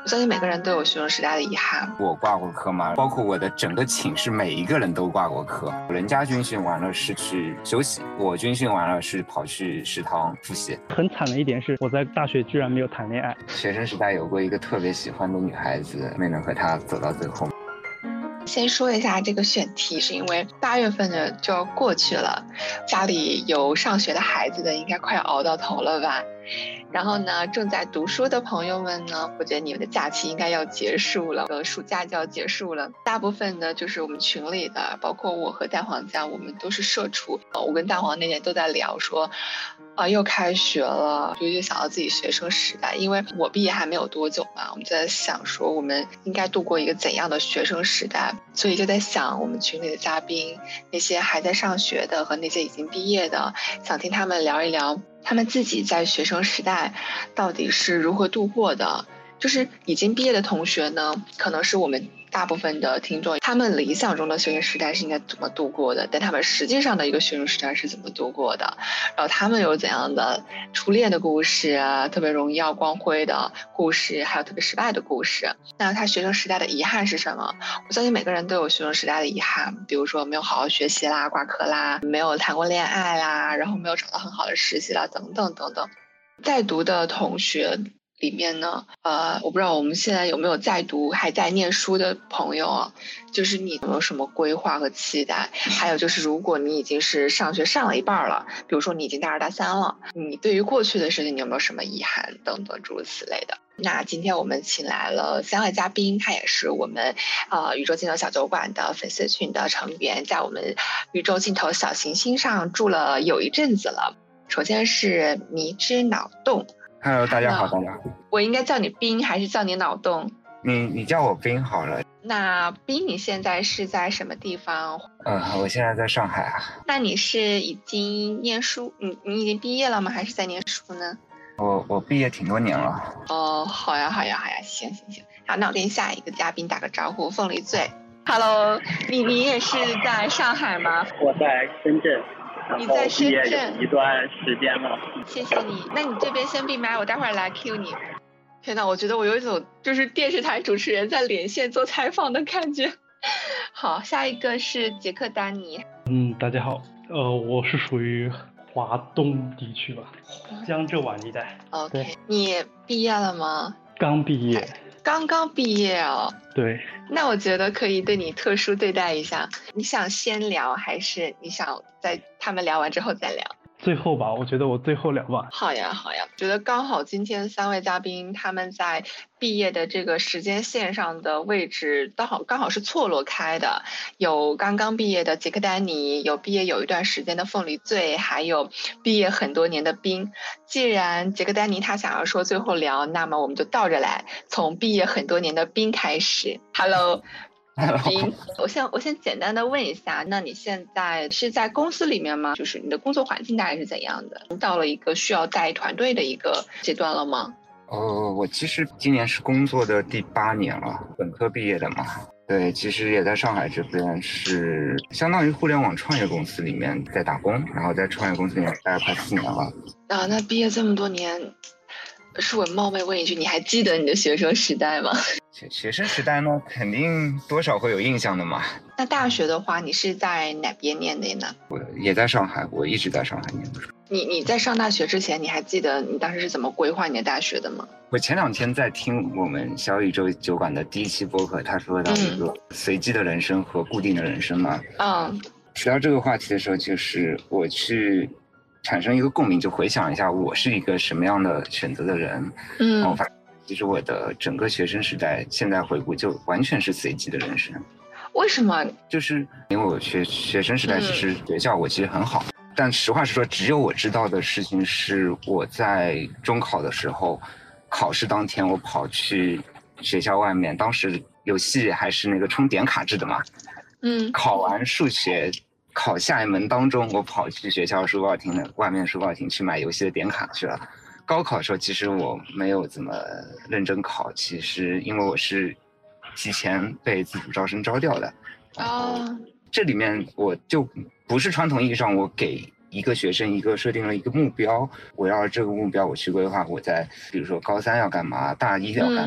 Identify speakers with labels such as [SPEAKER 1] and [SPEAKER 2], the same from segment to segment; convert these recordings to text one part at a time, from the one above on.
[SPEAKER 1] 我相信每个人都有学生时代的遗憾。
[SPEAKER 2] 我挂过科吗？包括我的整个寝室每一个人都挂过科。人家军训完了是去休息，我军训完了是跑去食堂复习。
[SPEAKER 3] 很惨的一点是，我在大学居然没有谈恋爱。
[SPEAKER 2] 学生时代有过一个特别喜欢的女孩子，没能和她走到最后。
[SPEAKER 1] 先说一下这个选题，是因为8月份呢就要过去了，家里有上学的孩子的应该快要熬到头了吧。然后呢，正在读书的朋友们呢，我觉得你们的假期应该要结束了，暑假就要结束了。大部分呢，就是我们群里的，包括我和蛋黄酱，我们都是社畜。我跟蛋黄那天都在聊说，又开学了，就想到自己学生时代，因为我毕业还没有多久嘛，我们就在想说，我们应该度过一个怎样的学生时代，所以就在想我们群里的嘉宾，那些还在上学的和那些已经毕业的，想听他们聊一聊。他们自己在学生时代到底是如何度过的？就是已经毕业的同学呢，可能是我们大部分的听众，他们理想中的学生时代是应该怎么度过的，但他们实际上的一个学生时代是怎么度过的？然后他们有怎样的初恋的故事啊，特别荣耀光辉的故事，还有特别失败的故事。那他学生时代的遗憾是什么？我相信每个人都有学生时代的遗憾，比如说没有好好学习啦，挂科啦，没有谈过恋爱啦，然后没有找到很好的实习啦，等等等等。在读的同学里面呢，我不知道我们现在有没有在读还在念书的朋友啊，就是你有没有什么规划和期待？还有就是如果你已经是上学上了一半了，比如说你已经大2大3了，你对于过去的事情你有没有什么遗憾等等诸如此类的？那今天我们请来了3位嘉宾，他也是我们宇宙尽头小酒馆的粉丝群的成员，在我们宇宙尽头小行星上住了有一阵子了。首先是迷之脑洞。
[SPEAKER 2] Hello， 大家好，大家好。
[SPEAKER 1] 我应该叫你冰还是叫你脑洞？
[SPEAKER 2] 你叫我冰好了。
[SPEAKER 1] 那冰，你现在是在什么地方？
[SPEAKER 2] 我现在在上海啊。
[SPEAKER 1] 那你是已经念书，你已经毕业了吗？还是在念书呢？
[SPEAKER 2] 我毕业挺多年了。
[SPEAKER 1] 哦，好呀，行。好，那我跟下一个嘉宾打个招呼，凤梨醉。Hello， 你也是在上海吗？
[SPEAKER 4] 我在深圳。
[SPEAKER 1] 你在深圳
[SPEAKER 4] 有一段时间了。
[SPEAKER 1] 谢谢你。那你这边先闭麦，我待会儿来 Q 你。天哪，我觉得我有一种就是电视台主持人在连线做采访的感觉。好，下一个是杰克丹尼。
[SPEAKER 3] 大家好，我是属于华东地区吧，江浙皖一带。
[SPEAKER 1] OK， 你毕业了吗？
[SPEAKER 3] 刚毕业。
[SPEAKER 1] 刚刚毕业哦。
[SPEAKER 3] 对。
[SPEAKER 1] 那我觉得可以对你特殊对待一下。你想先聊，还是你想在他们聊完之后再聊？
[SPEAKER 3] 最后吧，我觉得我最后聊吧。
[SPEAKER 1] 好呀，觉得刚好今天3位嘉宾他们在毕业的这个时间线上的位置刚好是错落开的，有刚刚毕业的杰克丹尼，有毕业有一段时间的凤梨醉，还有毕业很多年的冰。既然杰克丹尼他想要说最后聊，那么我们就倒着来，从毕业很多年的冰开始。Hello。冰，我先简单的问一下，那你现在是在公司里面吗？就是你的工作环境大概是怎样的？你到了一个需要带团队的一个阶段了吗？
[SPEAKER 2] 我其实今年是工作的第8年了，本科毕业的嘛。对，其实也在上海这边是相当于互联网创业公司里面在打工，然后在创业公司里面待了快4年了。
[SPEAKER 1] 那毕业这么多年，是我冒昧问一句，你还记得你的学生时代吗？
[SPEAKER 2] 学生时代呢，肯定多少会有印象的嘛。
[SPEAKER 1] 那大学的话，你是在哪边念的呢？
[SPEAKER 2] 我也在上海，我一直在上海念的书。
[SPEAKER 1] 你在上大学之前，你还记得你当时是怎么规划你的大学的吗？
[SPEAKER 2] 我前2天在听我们小宇宙酒馆的第1期播客，他说到一个随机的人生和固定的人生嘛。提到这个话题的时候，就是我去产生一个共鸣，就回想一下我是一个什么样的选择的人。我发现其实我的整个学生时代，现在回顾就完全是随机的人生。
[SPEAKER 1] 为什么？
[SPEAKER 2] 就是因为我学生时代其实学校我其实很好，但实话实说，只有我知道的事情是我在中考的时候，考试当天我跑去学校外面，当时游戏还是那个充点卡制的嘛。考完数学考下一门当中，我跑去学校书报厅的外面书报厅去买游戏的点卡去了。高考的时候，其实我没有怎么认真考，其实因为我是提前被自主招生招掉的。这里面我就不是传统意义上我给一个学生设定了一个目标，围绕这个目标我去规划我在比如说高3要干嘛，大1要干嘛。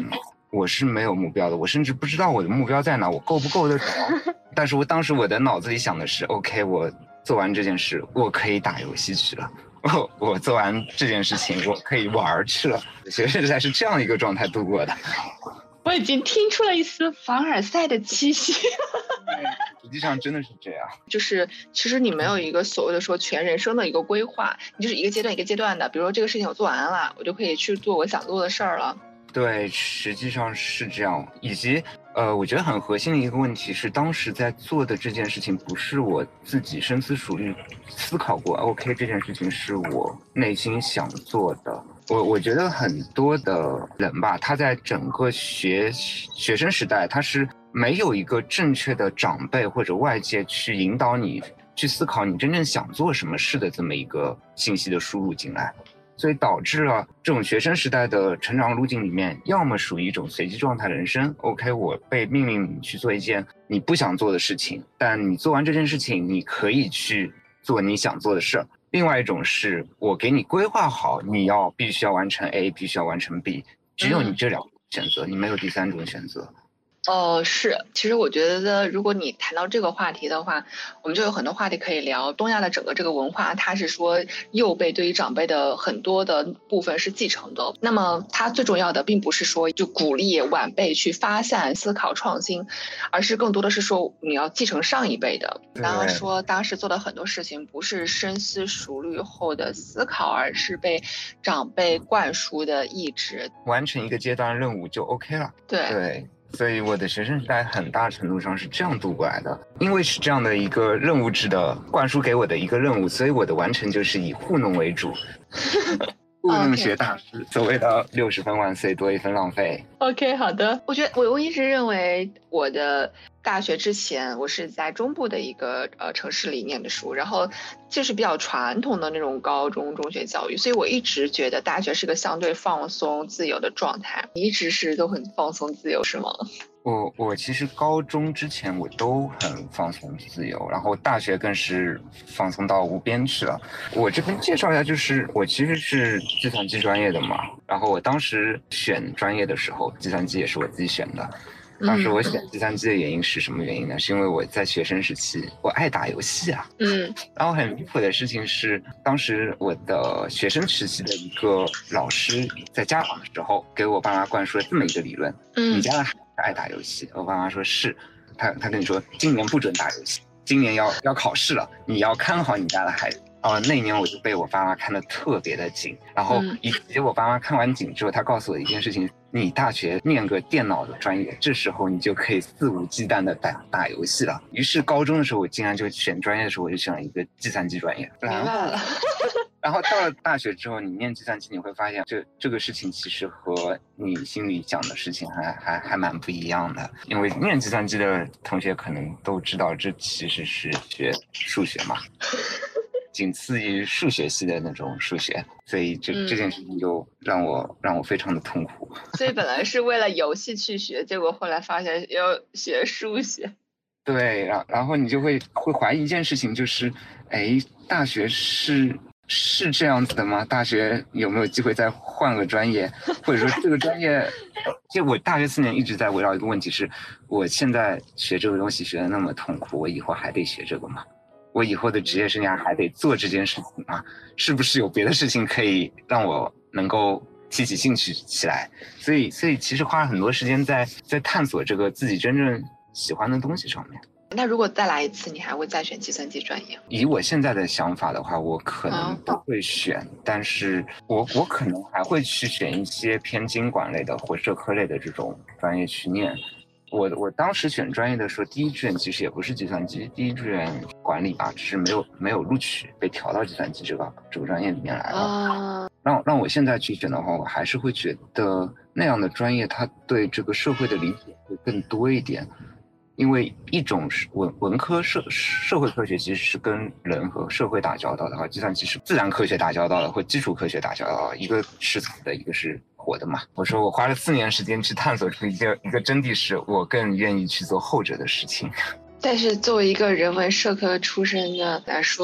[SPEAKER 2] 我是没有目标的，我甚至不知道我的目标在哪，我够不够得着。但是当时我的脑子里想的是 ，OK， 我做完这件事，我可以打游戏去了。我做完这件事情，我可以玩去了。学生时代是这样一个状态度过的。
[SPEAKER 1] 我已经听出了一丝凡尔赛的气息。
[SPEAKER 2] 实际上真的是这样，
[SPEAKER 1] 就是其实你没有一个所谓的说全人生的一个规划，你就是一个阶段一个阶段的，比如说这个事情我做完了，我就可以去做我想做的事儿了。
[SPEAKER 2] 对，实际上是这样。以及我觉得很核心的一个问题是，当时在做的这件事情不是我自己深思熟虑思考过 ，OK， 这件事情是我内心想做的。我觉得很多的人吧，他在整个学生时代，他是没有一个正确的长辈或者外界去引导你去思考你真正想做什么事的这么一个信息的输入进来，所以导致了这种学生时代的成长路径里面，要么属于一种随机状态人生 ，OK， 我被命令你去做一件你不想做的事情，但你做完这件事情，你可以去做你想做的事儿。另外一种是我给你规划好，你必须要完成 A， 必须要完成 B， 只有你这两种选择，你没有第三种选择。
[SPEAKER 1] 是，其实我觉得如果你谈到这个话题的话，我们就有很多话题可以聊。东亚的整个这个文化，它是说幼辈对于长辈的很多的部分是继承的。那么它最重要的并不是说就鼓励晚辈去发散思考创新，而是更多的是说你要继承上一辈的。当然说当时做的很多事情不是深思熟虑后的思考，而是被长辈灌输的意志，
[SPEAKER 2] 完成一个阶段任务就 OK 了。对。所以我的学生时代很大程度上是这样度过来的，因为是这样的一个任务制的灌输给我的一个任务，所以我的完成就是以糊弄为主。糊弄学大师，所谓的60分万岁多一分浪费。
[SPEAKER 1] OK， 好的。我觉得我一直认为我的大学之前，我是在中部的一个城市里念的书，然后就是比较传统的那种高中中学教育，所以我一直觉得大学是个相对放松自由的状态。你一直都很放松自由是吗？
[SPEAKER 2] 我其实高中之前我都很放松自由，然后大学更是放松到无边去了。我这边介绍一下，就是我其实是计算机专业的嘛，然后我当时选专业的时候，计算机也是我自己选的。当时我选计算机的原因是什么原因呢？是因为我在学生时期我爱打游戏啊。然后很离谱的事情是，当时我的学生时期的一个老师在家访的时候，给我爸妈灌输了这么一个理论：你家的孩子爱打游戏。我爸妈说是，他跟你说今年不准打游戏，今年要考试了，你要看好你家的孩子。那一年我就被我爸妈看得特别的紧，然后以及我爸妈看完紧之后，他告诉我一件事情：你大学念个电脑的专业，这时候你就可以肆无忌惮的打游戏了。于是高中的时候，我竟然就选专业的时候，我就选了一个计算机专业。
[SPEAKER 1] 明白了。
[SPEAKER 2] 然后到了大学之后，你念计算机，你会发现这个事情其实和你心里想的事情还蛮不一样的。因为念计算机的同学可能都知道，这其实是学数学嘛。仅次于数学系的那种数学，所以这件事情就让我非常的痛苦。
[SPEAKER 1] 所以本来是为了游戏去学，结果后来发现要学数学。
[SPEAKER 2] 对，然后你就会怀疑一件事情，就是大学是这样子的吗？大学有没有机会再换个专业，或者说这个专业？其实我大学4年一直在围绕一个问题是，我现在学这个东西学得那么痛苦，我以后还得学这个吗？我以后的职业生涯还得做这件事情吗？是不是有别的事情可以让我能够提起兴趣起来？所以其实花了很多时间在探索这个自己真正喜欢的东西上面。
[SPEAKER 1] 那如果再来一次，你还会再选计算机专业？
[SPEAKER 2] 以我现在的想法的话，我可能不会选，但是我可能还会去选一些偏经管类的或社科类的这种专业去念。我当时选专业的时候，第一志愿其实也不是计算机，第一志愿管理吧，只是没有录取，被调到计算机这个专业里面来了。让我现在去选的话，我还是会觉得那样的专业，它对这个社会的理解会更多一点。因为一种是文科社会科学其实是跟人和社会打交道的话，计算机是自然科学打交道的或基础科学打交道的，一个是死的，一个是活的嘛。我说我花了4年时间去探索出一个真谛，是我更愿意去做后者的事情。
[SPEAKER 1] 但是作为一个人文社科出身的来说，它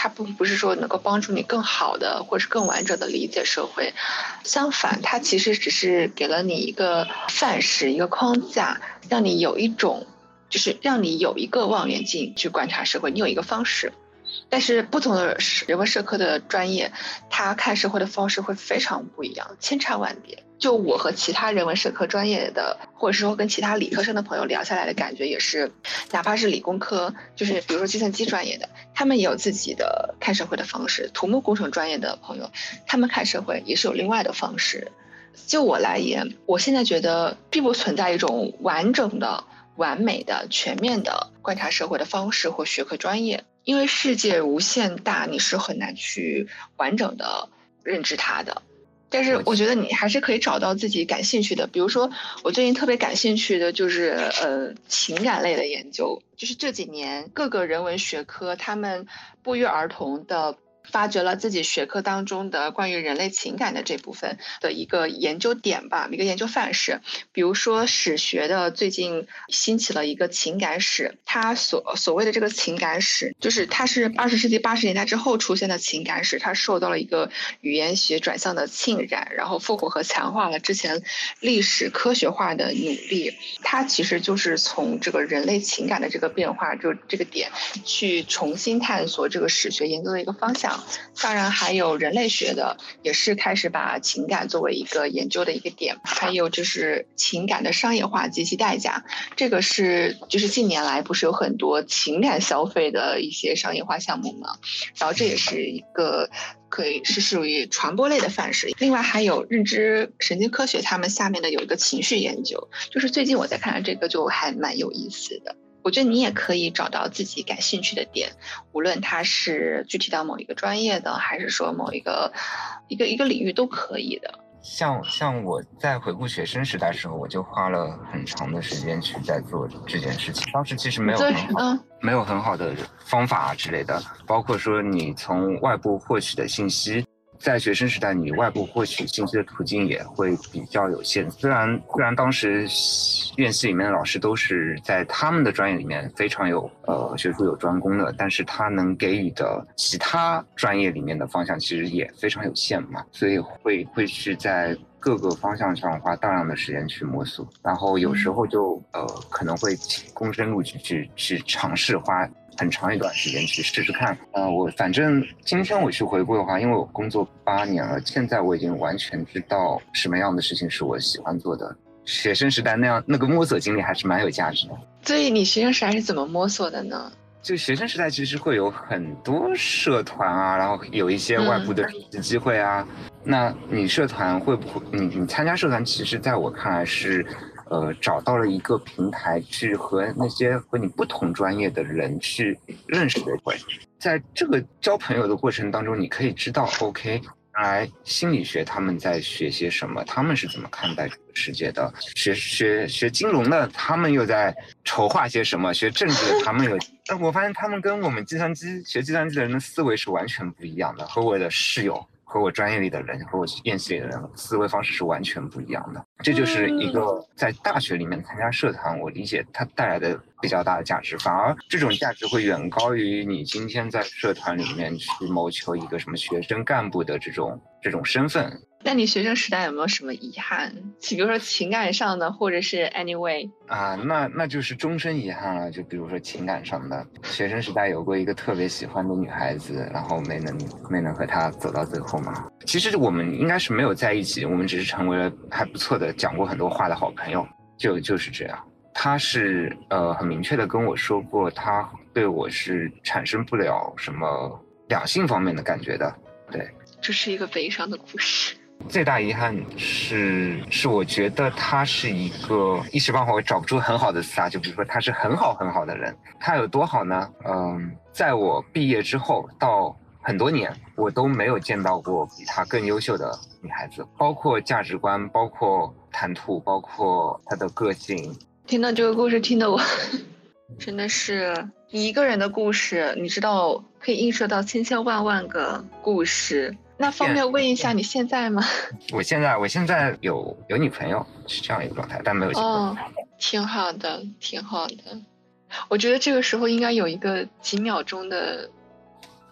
[SPEAKER 1] 它不是说能够帮助你更好的或是更完整的理解社会，相反，它其实只是给了你一个范式、一个框架，让你有一种，就是让你有一个望远镜去观察社会，你有一个方式。但是不同的人文社科的专业，他看社会的方式会非常不一样，千差万别。就我和其他人文社科专业的，或者说跟其他理科生的朋友聊下来的感觉也是，哪怕是理工科，就是比如说计算机专业的，他们也有自己的看社会的方式；土木工程专业的朋友，他们看社会也是有另外的方式。就我来言，我现在觉得并不存在一种完整的、完美的、全面的观察社会的方式或学科专业。因为世界无限大，你是很难去完整的认知它的。但是我觉得你还是可以找到自己感兴趣的，比如说我最近特别感兴趣的就是情感类的研究，就是这几年各个人文学科他们不约而同的发掘了自己学科当中的关于人类情感的这部分的一个研究点吧，一个研究范式。比如说史学的最近兴起了一个情感史，它所谓的这个情感史，就是它是20世纪80年代之后出现的情感史，它受到了一个语言学转向的浸染，然后复活和强化了之前历史科学化的努力。它其实就是从这个人类情感的这个变化，就这个点去重新探索这个史学研究的一个方向。当然还有人类学的也是开始把情感作为一个研究的一个点，还有就是情感的商业化及其代价，这个是就是近年来不是有很多情感消费的一些商业化项目吗？然后这也是一个可以是属于传播类的范式。另外还有认知神经科学，他们下面的有一个情绪研究，就是最近我在看这个就还蛮有意思的。我觉得你也可以找到自己感兴趣的点，无论它是具体到某一个专业的，还是说某一个领域都可以的。
[SPEAKER 2] 像我在回顾学生时代的时候，我就花了很长的时间去在做这件事情。当时其实没有很好的方法之类的，包括说你从外部获取的信息。在学生时代，你外部获取信息的途径也会比较有限。虽然当时院系里面的老师都是在他们的专业里面非常有学术有专攻的，但是他能给予的其他专业里面的方向其实也非常有限嘛，所以会去在各个方向上花大量的时间去摸索，然后有时候就可能会躬身录取去尝试花很长一段时间去试试看。我反正今天我去回顾的话，因为我工作8年了，现在我已经完全知道什么样的事情是我喜欢做的。学生时代那个摸索经历还是蛮有价值的。
[SPEAKER 1] 所以你学生时代是怎么摸索的呢？
[SPEAKER 2] 就学生时代其实会有很多社团啊，然后有一些外部的机会啊。那你社团会不会你参加社团，其实在我看来是找到了一个平台去和那些和你不同专业的人去认识的会。在这个交朋友的过程当中，你可以知道 OK， 原来心理学他们在学些什么，他们是怎么看待这个世界的，学金融的他们又在筹划些什么，学政治的他们又我发现他们跟我们学计算机的人的思维是完全不一样的，和我的室友和我专业里的人和我院系里的人思维方式是完全不一样的。这就是一个在大学里面参加社团，我理解它带来的比较大的价值，反而这种价值会远高于你今天在社团里面去谋求一个什么学生干部的这种身份。
[SPEAKER 1] 那你学生时代有没有什么遗憾？比如说情感上的，或者是 anyway
[SPEAKER 2] 啊，那就是终身遗憾了。就比如说情感上的，学生时代有过一个特别喜欢的女孩子，然后没能和她走到最后嘛。其实我们应该是没有在一起，我们只是成为了还不错的讲过很多话的好朋友，就是这样。她是很明确的跟我说过，她对我是产生不了什么两性方面的感觉的。对，
[SPEAKER 1] 这是一个悲伤的故事。
[SPEAKER 2] 最大遗憾是我觉得他是一个一时半会儿找不出很好的词啊，就比如说他是很好的人。他有多好呢？在我毕业之后到很多年，我都没有见到过比他更优秀的女孩子，包括价值观，包括谈吐，包括她的个性。
[SPEAKER 1] 听到这个故事，听得我真的是一个人的故事，你知道可以映射到千千万万个故事。那方便问一下你现在吗？
[SPEAKER 2] 我现在有女朋友，是这样一个状态，但没有结婚。
[SPEAKER 1] 哦，挺好的。我觉得这个时候应该有一个几秒钟的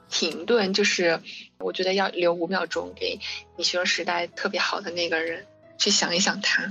[SPEAKER 1] 停顿，就是我觉得要留5秒钟给你学生时代特别好的那个人，去想一想他。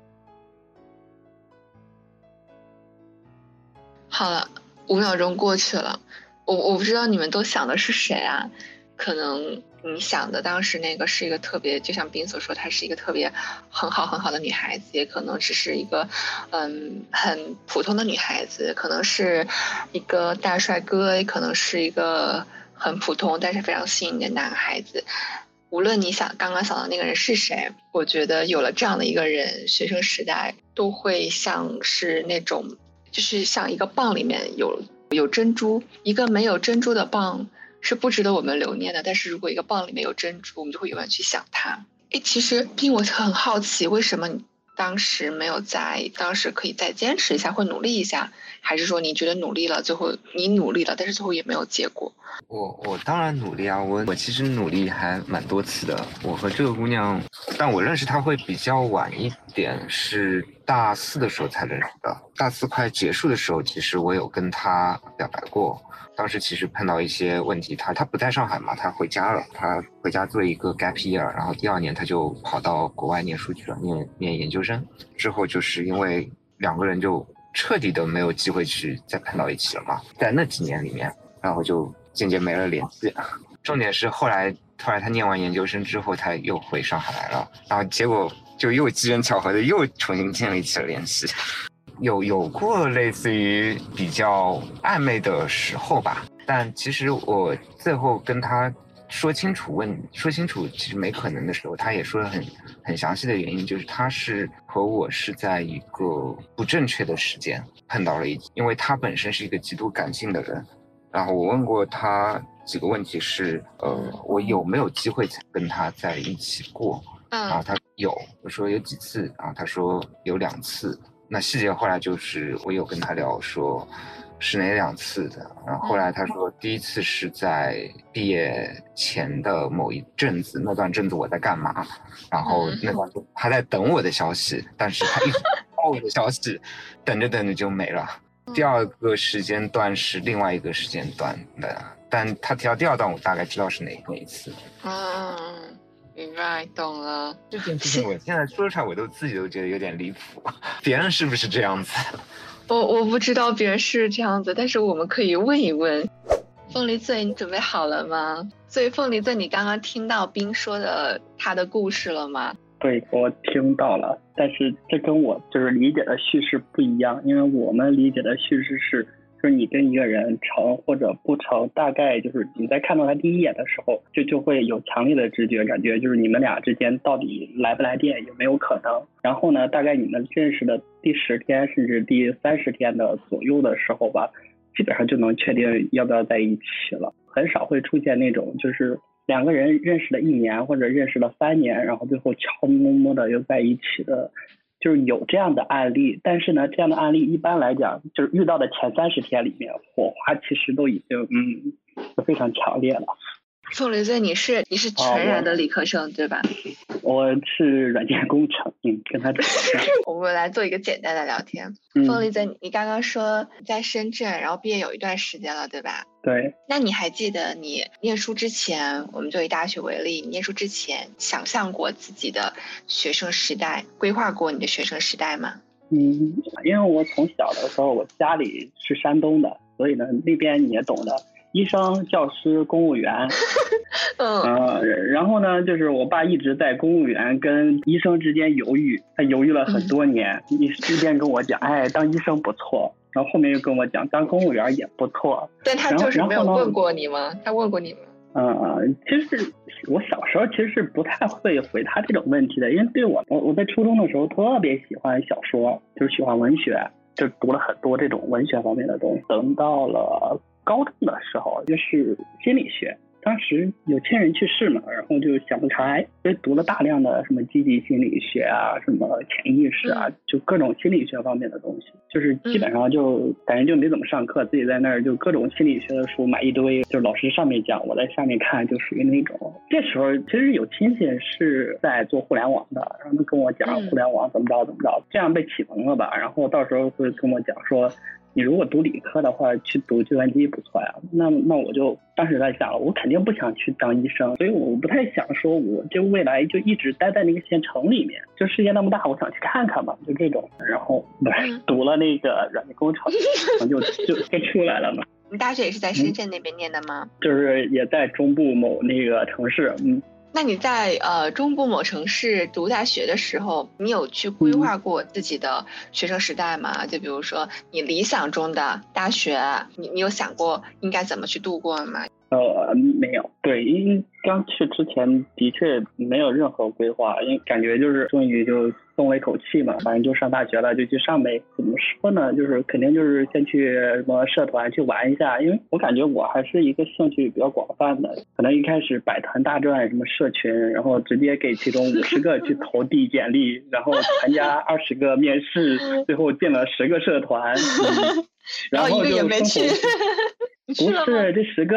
[SPEAKER 1] 好了，5秒钟过去了，我不知道你们都想的是谁啊？可能你想的当时那个是一个特别，就像冰所说，她是一个特别很好的女孩子，也可能只是一个很普通的女孩子，可能是一个大帅哥，也可能是一个很普通但是非常吸引的男孩子。无论你刚刚想到那个人是谁，我觉得有了这样的一个人，学生时代都会像是那种，就是像一个蚌里面有珍珠，一个没有珍珠的蚌是不值得我们留念的，但是如果一个蚌里面有珍珠，我们就会永远去想它。其实并我很好奇，为什么你当时没有当时可以再坚持一下或努力一下，还是说你觉得努力了，最后你努力了，但是最后也没有结果？
[SPEAKER 2] 我当然努力啊，我其实努力还蛮多次的。我和这个姑娘，但我认识她会比较晚一点，是大4的时候才认识的。大4快结束的时候，其实我有跟她表白过。当时其实碰到一些问题，她不在上海嘛，她回家了，她回家做一个 gap year， 然后第2年她就跑到国外念书去了，念研究生。之后就是因为2个人就彻底的没有机会去再碰到一起了嘛，在那几年里面，然后就渐渐没了联系。重点是后来他念完研究生之后，他又回上海来了，然后结果就又机缘巧合的又重新建立起了联系。有过类似于比较暧昧的时候吧，但其实我最后跟他说清楚其实没可能的时候，他也说了很详细的原因，就是他是和我是在一个不正确的时间碰到了一起，因为他本身是一个极度感性的人。然后我问过他几个问题是，我有没有机会跟他在一起过？然后他有，我说有几次，然后他说有2次。那细节后来就是我有跟他聊说是哪2次的，然后后来他说第1次是在毕业前的某一阵子，那段阵子我在干嘛，然后那段他在等我的消息，但是他一直等我的消息，等着就没了。第2个时间段是另外一个时间段的，但他提到第2段我大概知道是哪一次。
[SPEAKER 1] 明白，懂了。
[SPEAKER 2] 这件事情我现在说出来，我自己都觉得有点离谱。别人是不是这样子？
[SPEAKER 1] 我不知道别人是这样子，但是我们可以问一问。凤梨醉，你准备好了吗？所以凤梨醉，你刚刚听到冰说的他的故事了吗？
[SPEAKER 4] 对，我听到了，但是这跟我就是理解的叙事不一样，因为我们理解的叙事是，就是你跟一个人成或者不成，大概就是你在看到他第1眼的时候，就会有强烈的直觉感觉，就是你们俩之间到底来不来电，有没有可能。然后呢，大概你们认识的第10天甚至第30天的左右的时候吧，基本上就能确定要不要在一起了。很少会出现那种就是2个人认识了1年或者认识了3年，然后最后悄摸的又在一起的，就是有这样的案例。但是呢，这样的案例一般来讲，就是遇到的前30天里面，火花其实都已经非常强烈了。
[SPEAKER 1] 凤梨醉，你是纯然的理科生，对吧？
[SPEAKER 4] 我是软件工程，跟他讲。
[SPEAKER 1] 我们来做一个简单的聊天。凤梨醉，你刚刚说在深圳，然后毕业有一段时间了，对吧？
[SPEAKER 4] 对。
[SPEAKER 1] 那你还记得你念书之前，我们就以大学为例，你念书之前想象过自己的学生时代，规划过你的学生时代吗？
[SPEAKER 4] 因为我从小的时候，我家里是山东的，所以呢，那边你也懂的。医生、教师、公务员，然后呢，就是我爸一直在公务员跟医生之间犹豫，他犹豫了很多年，一边跟我讲，当医生不错，然后后面又跟我讲，当公务员也不错。
[SPEAKER 1] 但他就是没有问过你吗？他问过你吗？
[SPEAKER 4] 其实我小时候其实是不太会回答这种问题的，因为对我在初中的时候特别喜欢小说，就是喜欢文学，就读了很多这种文学方面的东西。等到了高中的时候就是心理学，当时有亲人去世嘛，然后就想不开，所以读了大量的什么积极心理学啊，什么潜意识啊，就各种心理学方面的东西，就是基本上就感觉就没怎么上课，自己在那儿就各种心理学的书买一堆，就是老师上面讲，我在下面看，就属于那种。这时候其实有亲戚是在做互联网的，然后他跟我讲互联网怎么着，这样被启蒙了吧，然后到时候会跟我讲说你如果读理科的话，去读计算机不错呀。那我就当时在想，我肯定不想去当医生，所以我不太想说我这未来就一直待在那个县城里面，就世界那么大，我想去看看嘛，就这种。然后读了那个软件工程，就出来了嘛。
[SPEAKER 1] 你大学也是在深圳那边念的吗？
[SPEAKER 4] 就是也在中部某那个城市。
[SPEAKER 1] 那你在中部某城市读大学的时候，你有去规划过自己的学生时代吗？就比如说你理想中的大学，你有想过应该怎么去度过吗？
[SPEAKER 4] 没有。对，因为刚去之前的确没有任何规划，因为感觉就是终于就松了一口气嘛，反正就上大学了就去上呗。怎么说呢，就是肯定就是先去什么社团去玩一下，因为我感觉我还是一个兴趣比较广泛的，可能一开始百团大战什么社群，然后直接给其中50个去投递简历，然后参加20个面试，最后进了10个社团，然后
[SPEAKER 1] 一个也没去。
[SPEAKER 4] 不是，这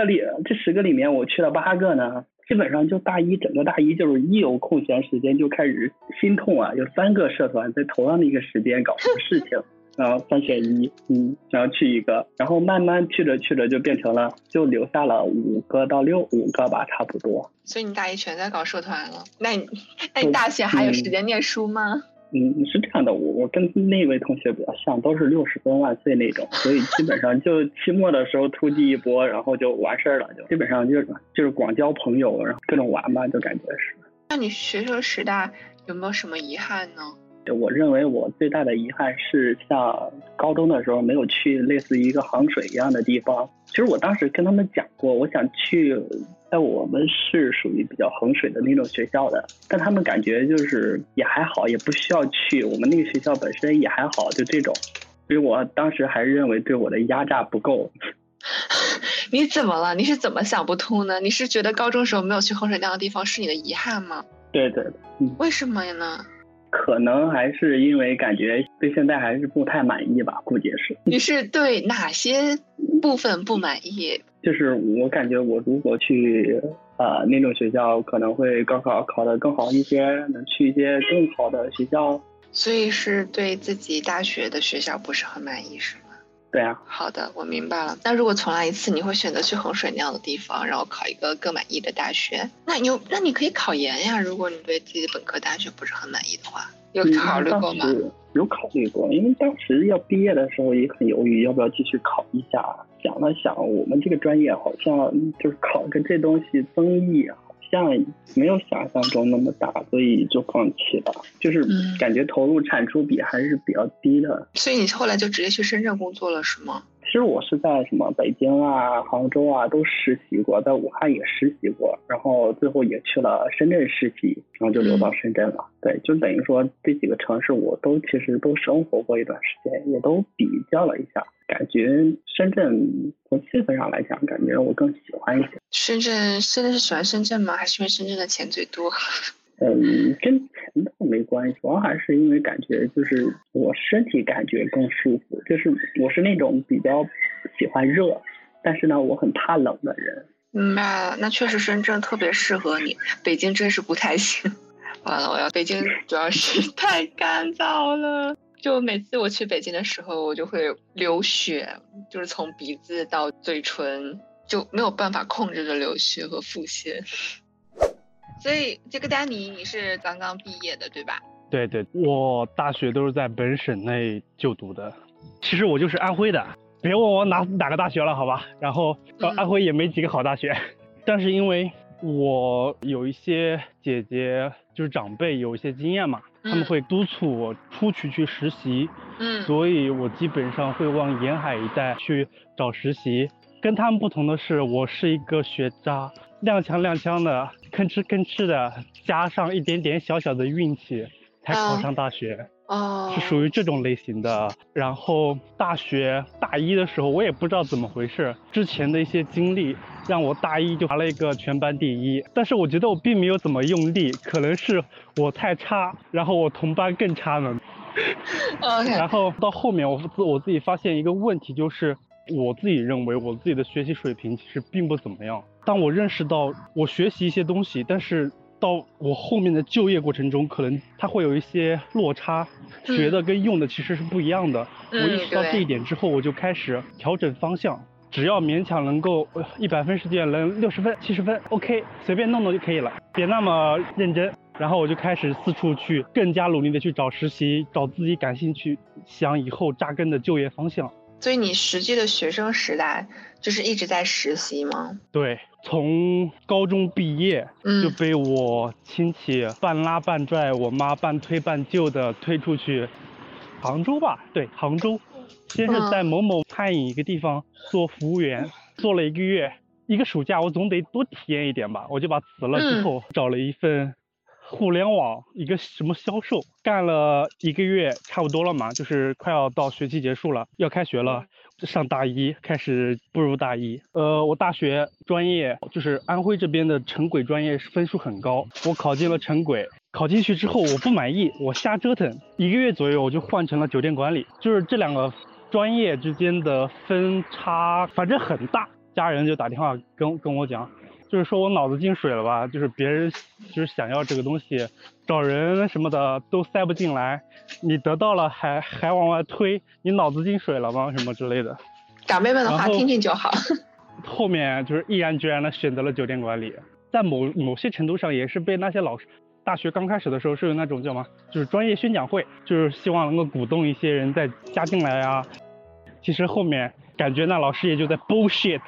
[SPEAKER 4] 10个里面我去了8个呢，基本上就整个大一就是一有空闲时间就开始心痛啊，有3个社团在同样的一个时间搞什么事情，然后3选1，然后去一个，然后慢慢去着就变成了，就留下了5个到5个吧，差不多。
[SPEAKER 1] 所以你大一全在搞社团了，那你大学还有时间念书吗？
[SPEAKER 4] 是这样的，我跟那位同学比较像，都是60分万岁那种，所以基本上就期末的时候突击一波，然后就完事儿了，就基本上就是广交朋友，然后各种玩吧，就感觉是。
[SPEAKER 1] 那你学生时代有没有什么遗憾呢？
[SPEAKER 4] 我认为我最大的遗憾是像高中的时候没有去类似于一个衡水一样的地方。其实我当时跟他们讲过，我想去在我们是属于比较衡水的那种学校的，但他们感觉就是也还好，也不需要去，我们那个学校本身也还好，就这种。所以我当时还认为对我的压榨不够。
[SPEAKER 1] 你怎么了？你是怎么想不通呢？你是觉得高中时候没有去衡水那样的地方是你的遗憾吗？
[SPEAKER 4] 对。
[SPEAKER 1] 为什么呢？
[SPEAKER 4] 可能还是因为感觉对现在还是不太满意吧，估计是。
[SPEAKER 1] 你是对哪些部分不满意？
[SPEAKER 4] 就是我感觉我如果去那种学校，可能会高考考得更好一些，能去一些更好的学校。
[SPEAKER 1] 所以是对自己大学的学校不是很满意，是吗？
[SPEAKER 4] 对啊。
[SPEAKER 1] 好的，我明白了。那如果重来一次，你会选择去衡水那样的地方，然后考一个更满意的大学？那你可以考研呀。如果你对自己的本科大学不是很满意的话，有考虑过吗？
[SPEAKER 4] 有考虑过，因为当时要毕业的时候也很犹豫，要不要继续考一下。想了想，我们这个专业好像就是考个这东西增益好像没有想象中那么大，所以就放弃了。就是感觉投入产出比还是比较低的。
[SPEAKER 1] 所以你后来就直接去深圳工作了，是吗？
[SPEAKER 4] 其实我是在什么北京啊、杭州啊都实习过，在武汉也实习过，然后最后也去了深圳实习，然后就留到深圳了。对，就等于说这几个城市我其实都生活过一段时间，也都比较了一下，感觉深圳从气氛上来讲，感觉我更喜欢一些。
[SPEAKER 1] 深圳是喜欢深圳吗？还是因为深圳的钱最多？
[SPEAKER 4] 跟钱倒没关系，主要还是因为感觉就是我身体感觉更舒服，就是我是那种比较喜欢热，但是呢我很怕冷的人。
[SPEAKER 1] 明白了，那确实深圳特别适合你，北京真是不太行。完了，北京主要是太干燥了，就每次我去北京的时候，我就会流血，就是从鼻子到嘴唇，就没有办法控制的流血和腹泻。所以这个丹尼，你是刚刚毕业的对吧？
[SPEAKER 3] 对，我大学都是在本省内就读的。其实我就是安徽的，别问我哪个大学了，好吧？然后安徽也没几个好大学，但是因为我有一些姐姐就是长辈有一些经验嘛，他们会督促我出去实习，所以我基本上会往沿海一带去找实习。跟他们不同的是，我是一个学渣，踉跄的，吭哧的，加上一点点小小的运气才考上大学。是属于这种类型的。然后大学大一的时候，我也不知道怎么回事，之前的一些经历让我大一就拿了一个全班第1，但是我觉得我并没有怎么用力，可能是我太差，然后我同班更差呢。然后到后面我自己发现一个问题，就是我自己认为我自己的学习水平其实并不怎么样。当我认识到我学习一些东西，但是到我后面的就业过程中，可能它会有一些落差，学的跟用的其实是不一样的。我意识到这一点之后，我就开始调整方向，只要勉强能够100分试卷能60分、70分 ，OK， 随便弄弄就可以了，别那么认真。然后我就开始四处去更加努力的去找实习，找自己感兴趣、想以后扎根的就业方向。
[SPEAKER 1] 所以你实际的学生时代就是一直在实习吗？
[SPEAKER 3] 对，从高中毕业就被我亲戚半拉半拽，我妈半推半就的推出去杭州吧，对，杭州，先是在某某餐饮一个地方做服务员，做了1个月，1个暑假我总得多体验一点吧，我就把辞了之后找了一份互联网一个什么销售，干了1个月差不多了嘛，就是快要到学期结束了，要开学了，上大一，开始步入大一。我大学专业就是安徽这边的城轨专业分数很高，我考进了城轨。考进去之后我不满意，我瞎折腾1个月左右，我就换成了酒店管理。就是这2个专业之间的分差反正很大，家人就打电话跟我讲。就是说我脑子进水了吧，就是别人就是想要这个东西，找人什么的都塞不进来，你得到了还往外推，你脑子进水了吗？什么之类的。
[SPEAKER 1] 长辈们的话听听就好。
[SPEAKER 3] 后面就是毅然决然的选择了酒店管理，在某些程度上也是被那些老师，大学刚开始的时候是有那种叫什么，就是专业宣讲会，就是希望能够鼓动一些人再加进来啊。其实后面感觉那老师也就在 bullshit。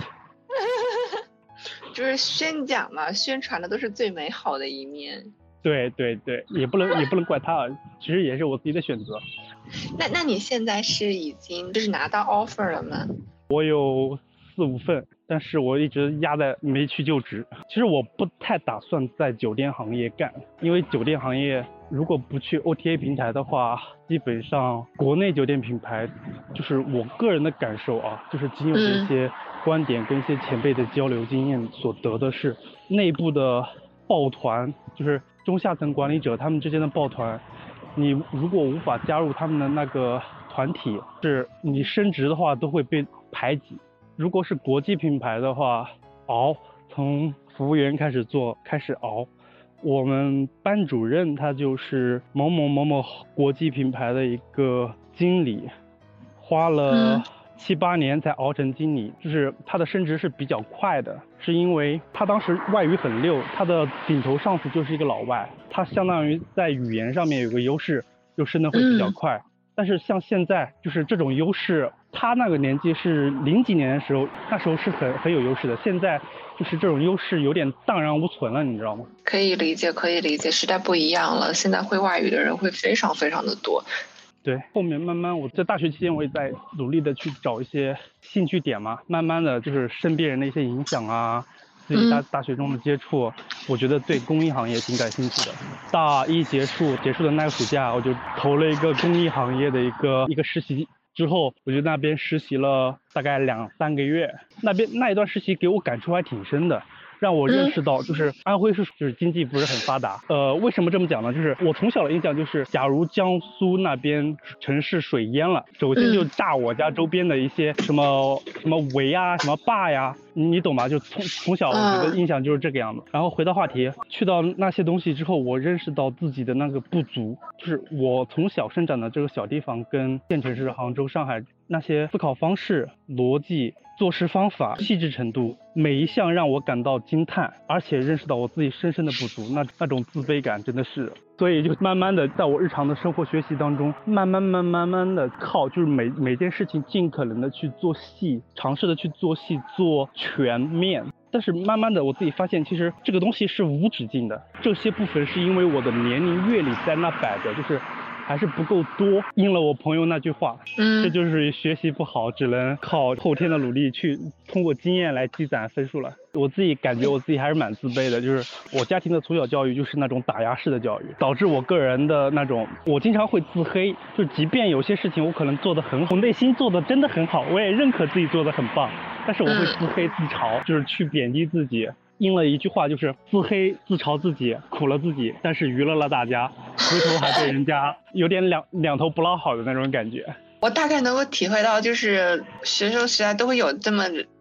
[SPEAKER 1] 就是宣讲嘛，宣传的都是最美好的一面。
[SPEAKER 3] 对对对，也不能怪他，其实也是我自己的选择。
[SPEAKER 1] 那你现在是已经就是拿到 offer 了吗？
[SPEAKER 3] 我有4、5份，但是我一直压在没去就职。其实我不太打算在酒店行业干，因为酒店行业如果不去 OTA 平台的话，基本上国内酒店品牌，就是我个人的感受啊，就是仅有的一些观点跟一些前辈的交流经验所得的是，内部的抱团，就是中下层管理者他们之间的抱团，你如果无法加入他们的那个团体，是你升职的话都会被排挤。如果是国际品牌的话，从服务员开始做，开始熬。我们班主任他就是某某国际品牌的一个经理，花了7、8年才熬成经理，就是他的升职是比较快的，是因为他当时外语很溜，他的顶头上司就是一个老外，他相当于在语言上面有个优势，就升得会比较快。但是像现在就是这种优势，他那个年纪是00几年的时候，那时候是很有优势的，现在就是这种优势有点荡然无存了，你知道吗？
[SPEAKER 1] 可以理解，时代不一样了，现在会外语的人会非常非常的多。
[SPEAKER 3] 对，后面慢慢我在大学期间我也在努力的去找一些兴趣点嘛，慢慢的就是身边人的一些影响啊，自己大学中的接触，我觉得对公益行业挺感兴趣的。大一结束的那个暑假，我就投了一个公益行业的一个实习，之后我就那边实习了大概2、3个月，那一段实习给我感触还挺深的。让我认识到，就是安徽就是经济不是很发达。为什么这么讲呢？就是我从小的印象就是，假如江苏那边城市水淹了，首先就炸我家周边的一些什么围啊、什么坝呀，你懂吗？就从小我觉得印象就是这个样子。然后回到话题，去到那些东西之后，我认识到自己的那个不足，就是我从小生长的这个小地方跟县城市杭州、上海那些思考方式、逻辑、做事方法、细致程度，每一项让我感到惊叹，而且认识到我自己深深的不足，那种自卑感真的是，所以就慢慢的在我日常的生活学习当中，慢慢的靠就是每件事情尽可能的去做细，尝试的去做细做全面。但是慢慢的我自己发现，其实这个东西是无止境的，这些部分是因为我的年龄阅历在那摆着，就是还是不够多。应了我朋友那句话，这就是学习不好，只能靠后天的努力去通过经验来积攒分数了。我自己感觉我自己还是蛮自卑的，就是我家庭的从小教育就是那种打压式的教育，导致我个人的那种，我经常会自黑，就即便有些事情我可能做得很好，我内心做得真的很好，我也认可自己做得很棒，但是我会自黑自嘲，就是去贬低自己。应了一句话，就是自黑自嘲自己，苦了自己，但是娱乐了大家，回头还被人家有点两头不落好的那种感觉。
[SPEAKER 1] 我大概能够体会到，就是学生时代都会有这么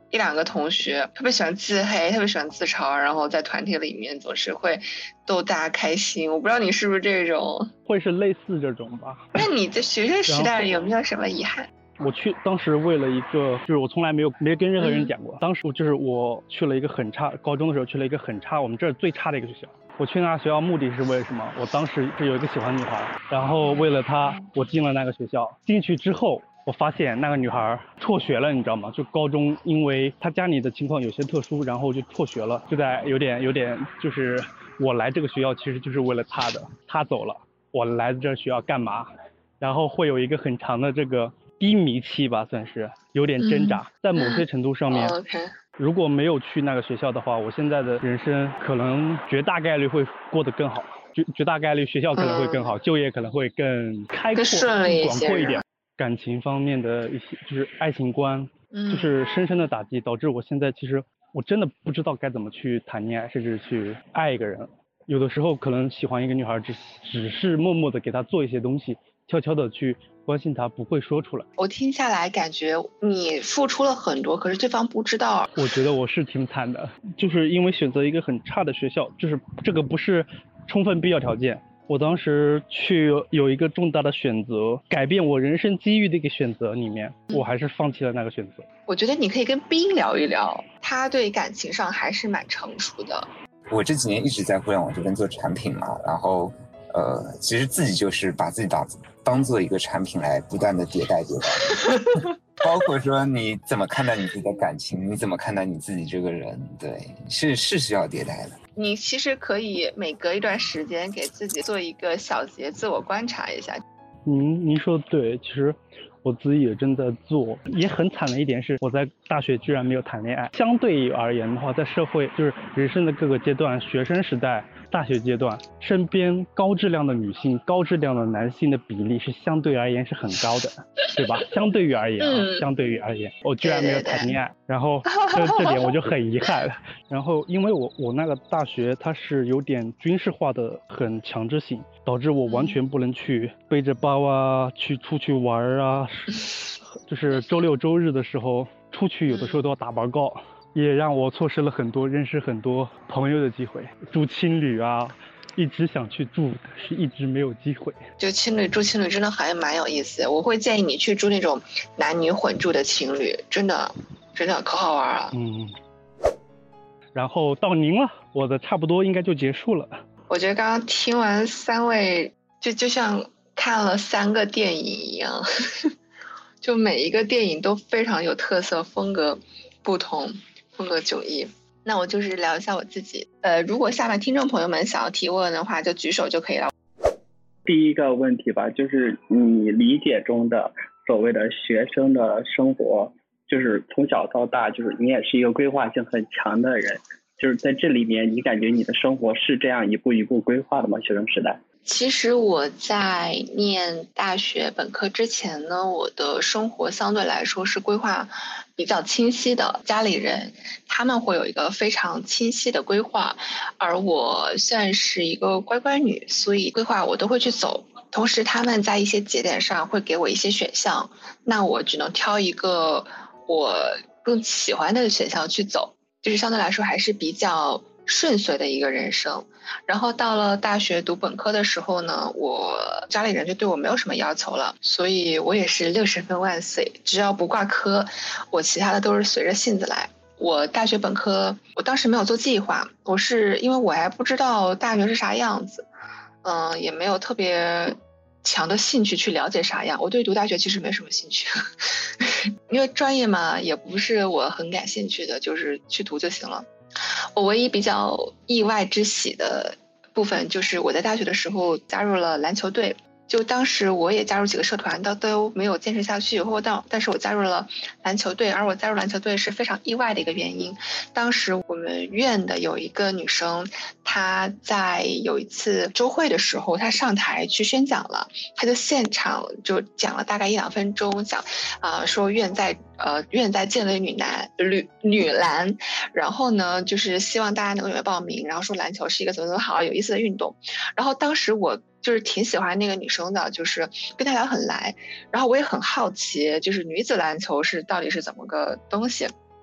[SPEAKER 1] 一两个同学特别喜欢自黑，特别喜欢自嘲，然后在团体里面总是会逗大家开心。我不知道你是不是这种，
[SPEAKER 3] 会是类似这种吧。
[SPEAKER 1] 那你在学生时代有没有什么遗憾？
[SPEAKER 3] 我当时为了一个，就是我从来没有跟任何人讲过。当时就是我去了一个很差，高中的时候去了一个很差，我们这儿最差的一个学校。我去那个学校目的是为了什么？我当时是有一个喜欢女孩，然后为了她，我进了那个学校。进去之后，我发现那个女孩辍学了，你知道吗？就高中，因为她家里的情况有些特殊，然后就辍学了。就在有点，就是我来这个学校其实就是为了她的，她走了，我来这学校干嘛？然后会有一个很长的这个低迷期吧，算是有点挣扎。在某些程度上面，如果没有去那个学校的话，我现在的人生可能绝大概率会过得更好，绝大概率学校可能会更好，就业可能会更开阔、更广阔一点。感情方面的一些就是爱情观，就是深深的打击，导致我现在其实我真的不知道该怎么去谈恋爱，甚至去爱一个人。有的时候可能喜欢一个女孩，只是默默的给她做一些东西，悄悄的去关心她，不会说出来。
[SPEAKER 1] 我听下来感觉你付出了很多，可是对方不知道。
[SPEAKER 3] 我觉得我是挺惨的，就是因为选择一个很差的学校，就是这个不是充分必要条件。我当时去有一个重大的选择，改变我人生机遇的一个选择里面，我还是放弃了那个选择。
[SPEAKER 1] 我觉得你可以跟冰聊一聊，他对感情上还是蛮成熟的。
[SPEAKER 2] 我这几年一直在互联网这边做产品嘛，然后其实自己就是把自己当做一个产品来不断的迭代包括说你怎么看待你自己的感情，你怎么看待你自己这个人，对，是需要迭代的。
[SPEAKER 1] 你其实可以每隔一段时间给自己做一个小结，自我观察一下。
[SPEAKER 3] 您说的对，其实我自己也正在做。也很惨的一点是，我在大学居然没有谈恋爱。相对而言的话，在社会就是人生的各个阶段，学生时代、大学阶段，身边高质量的女性、高质量的男性的比例是相对而言是很高的，对吧？相对于而言相对于而言，我居然没有谈恋爱，然后这点我就很遗憾。然后因为我那个大学它是有点军事化的，很强制性，导致我完全不能去背着包啊，出去玩啊，就是周六周日的时候出去，有的时候都要打报告，也让我错失了很多认识很多朋友的机会。住青旅啊，一直想去住，但是一直没有机会。
[SPEAKER 1] 就住青旅真的还蛮有意思的，我会建议你去住那种男女混住的情侣，真的可好玩了。
[SPEAKER 3] 然后到您了，我的差不多应该就结束了。
[SPEAKER 1] 我觉得刚刚听完三位，就像看了3个电影一样，就每一个电影都非常有特色，风格不同，风格迥异。那我就是聊一下我自己。如果下面听众朋友们想要提问的话，就举手就可以了。
[SPEAKER 4] 第一个问题吧，就是你理解中的所谓的学生的生活，就是从小到大，就是你也是一个规划性很强的人，就是在这里面你感觉你的生活是这样一步一步规划的吗？学生时代？
[SPEAKER 1] 其实我在念大学本科之前呢，我的生活相对来说是规划比较清晰的，家里人他们会有一个非常清晰的规划，而我算是一个乖乖女，所以规划我都会去走，同时他们在一些节点上会给我一些选项，那我只能挑一个我更喜欢的选项去走，就是相对来说还是比较顺遂的一个人生。然后到了大学读本科的时候呢，我家里人就对我没有什么要求了，所以我也是60分万岁，只要不挂科，我其他的都是随着性子来。我大学本科我当时没有做计划，我是因为我还不知道大学是啥样子，也没有特别强的兴趣去了解啥样，我对读大学其实没什么兴趣因为专业嘛也不是我很感兴趣的，就是去读就行了。我唯一比较意外之喜的部分就是我在大学的时候加入了篮球队，就当时我也加入几个社团，都没有坚持下去，但是我加入了篮球队，而我加入篮球队是非常意外的一个原因。当时我们院的有一个女生，她在有一次周会的时候，她上台去宣讲了，她就现场就讲了大概1-2分钟，讲说院在建了女篮，然后呢就是希望大家能够踊跃报名，然后说篮球是一个怎么好有意思的运动。然后当时我就是挺喜欢那个女生的，就是跟她聊很来，然后我也很好奇，就是女子篮球到底是怎么个东西。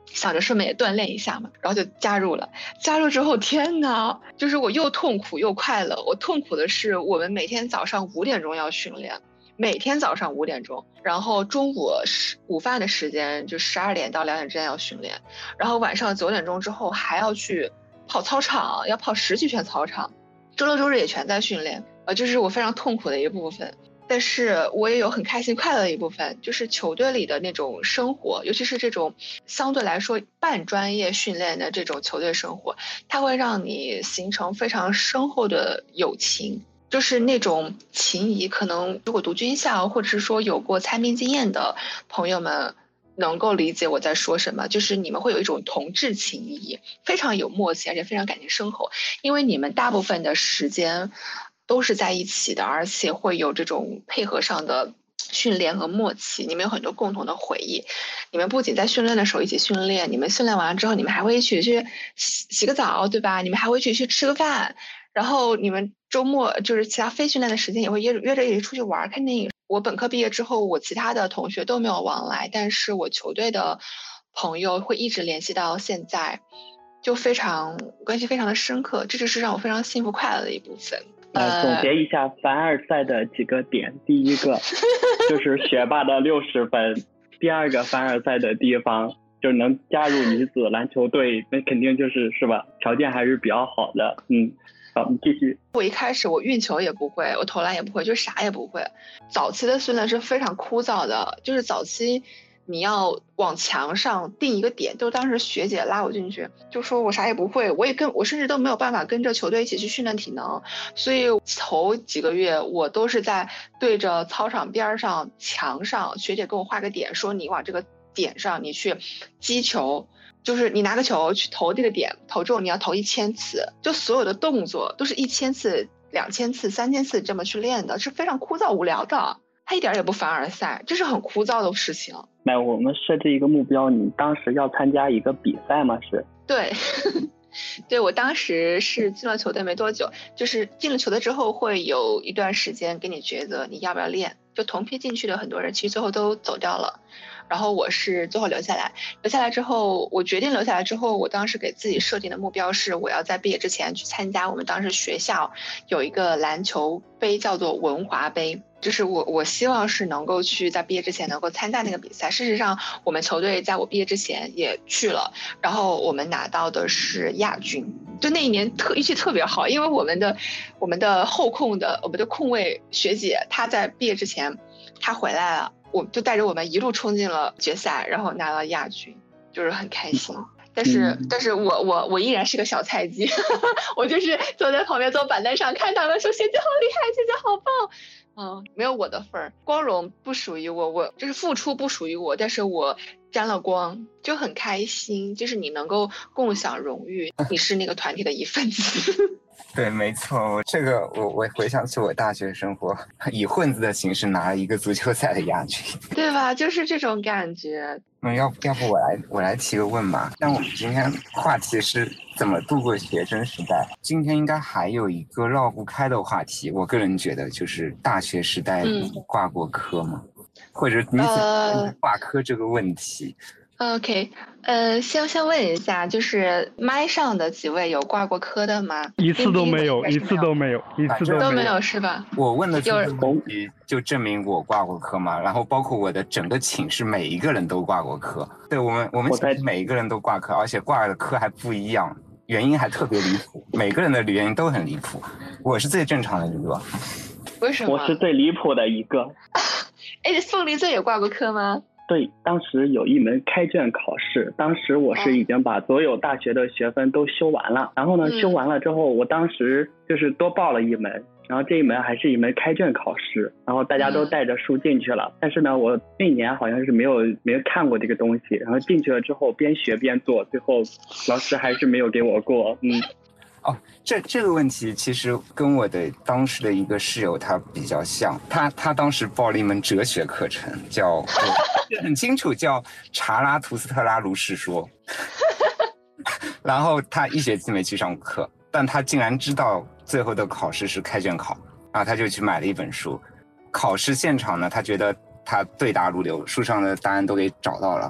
[SPEAKER 1] 想着顺便也锻炼一下嘛，然后就加入了。加入之后，天哪，就是我又痛苦又快乐。我痛苦的是，我们每天早上5点钟要训练，每天早上5点钟，然后中午午饭的时间就12点到2点之间要训练，然后晚上9点钟之后还要去跑操场，要跑10几圈操场，周六周日也全在训练，就是我非常痛苦的一部分。但是我也有很开心快乐的一部分，就是球队里的那种生活，尤其是这种相对来说半专业训练的这种球队生活，它会让你形成非常深厚的友情，就是那种情谊，可能如果读军校或者是说有过参兵经验的朋友们能够理解我在说什么，就是你们会有一种同志情谊，非常有默契，而且非常感情深厚，因为你们大部分的时间都是在一起的，而且会有这种配合上的训练和默契，你们有很多共同的回忆。你们不仅在训练的时候一起训练，你们训练完了之后，你们还会一起去洗个澡，对吧？你们还会一起去吃个饭，然后你们周末就是其他非训练的时间也会约着一起出去玩看电影。我本科毕业之后，我其他的同学都没有往来，但是我球队的朋友会一直联系到现在，就关系非常的深刻，这就是让我非常幸福快乐的一部分。
[SPEAKER 4] 总结一下凡尔赛的几个点，第一个就是学霸的60分，第二个凡尔赛的地方就是能加入女子篮球队，那肯定是吧，条件还是比较好的。好，你继续。
[SPEAKER 1] 我一开始我运球也不会，我投篮也不会，就啥也不会。早期的训练是非常枯燥的，就是早期你要往墙上定一个点，就是当时学姐拉我进去，就说我啥也不会，我甚至都没有办法跟着球队一起去训练体能，所以头几个月我都是在对着操场边上墙上，学姐给我画个点，说你往这个点上你去击球，就是你拿个球去投这个点，投中你要投1000次，就所有的动作都是1000次、2000次、3000次这么去练的，是非常枯燥无聊的，它一点也不凡尔赛，这是很枯燥的事情。
[SPEAKER 4] 那我们设置一个目标，你当时要参加一个比赛吗？是？
[SPEAKER 1] 对对，我当时是进了球队没多久，就是进了球队之后会有一段时间给你抉择你要不要练，就同批进去的很多人其实最后都走掉了，然后我是最后留下来之后，我决定留下来之后，我当时给自己设定的目标是我要在毕业之前去参加我们当时学校有一个篮球杯叫做文华杯，就是我希望是能够去在毕业之前能够参加那个比赛。事实上我们球队在我毕业之前也去了，然后我们拿到的是亚军，就那一年运气特别好，因为我们的控卫学姐她在毕业之前她回来了，我就带着我们一路冲进了决赛，然后拿到亚军，就是很开心。但是我依然是个小菜鸡我就是坐在旁边坐板凳上看他们说学姐好厉害，学姐好棒，没有我的份儿，光荣不属于我就是付出不属于我，但是我沾了光，就很开心，就是你能够共享荣誉，你是那个团体的一份子
[SPEAKER 2] 对，没错，这个我回想起我大学生活，以混子的形式拿了一个足球赛的亚军，
[SPEAKER 1] 对吧？就是这种感觉。
[SPEAKER 2] 要不我来提个问吧。但我们今天话题是怎么度过学生时代，今天应该还有一个绕不开的话题，我个人觉得就是大学时代挂过科吗？或者你怎么挂科这个问题
[SPEAKER 1] ？OK， 先问一下，就是麦上的几位有挂过科的吗？
[SPEAKER 3] 一次都没有
[SPEAKER 1] 是吧？
[SPEAKER 2] 我问的这个问题就证明我挂过科嘛，然后包括我的整个寝室每一个人都挂过科。对，我们寝室每一个人都挂科，而且挂的科还不一样，原因还特别离谱，每个人的原因都很离谱。我是最正常的一个。
[SPEAKER 1] 为什么？
[SPEAKER 4] 我是最离谱的一个。
[SPEAKER 1] 哎，凤梨最也挂过科吗？
[SPEAKER 4] 对，当时有一门开卷考试，当时我是已经把所有大学的学分都修完了，然后呢，修完了之后，我当时就是多报了一门，然后这一门还是一门开卷考试，然后大家都带着书进去了，但是呢，我那年好像是没有看过这个东西，然后进去了之后边学边做，最后老师还是没有给我过。
[SPEAKER 2] 这个问题其实跟我的当时的一个室友他比较像，他当时报了一门哲学课程，叫很清楚叫查拉图斯特拉如是说然后他一学期没去上课，但他竟然知道最后的考试是开卷考，然后他就去买了一本书，考试现场呢他觉得他对答如流，书上的答案都给找到了，